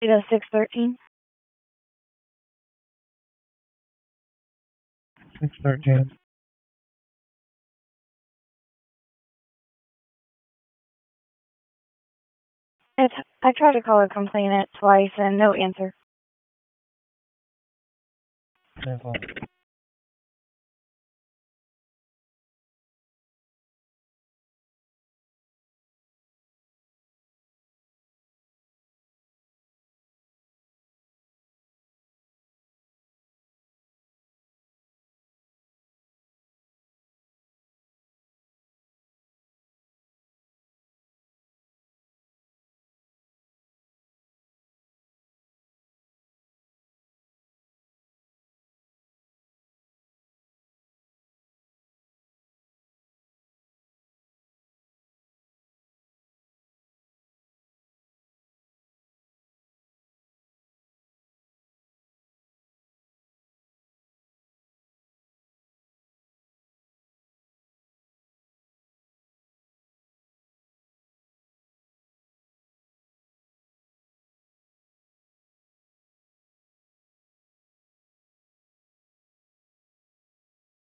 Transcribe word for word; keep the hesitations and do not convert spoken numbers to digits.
Data six thirteen. six thirteen. It's, I tried to call a complainant twice and no answer. ten o'clock.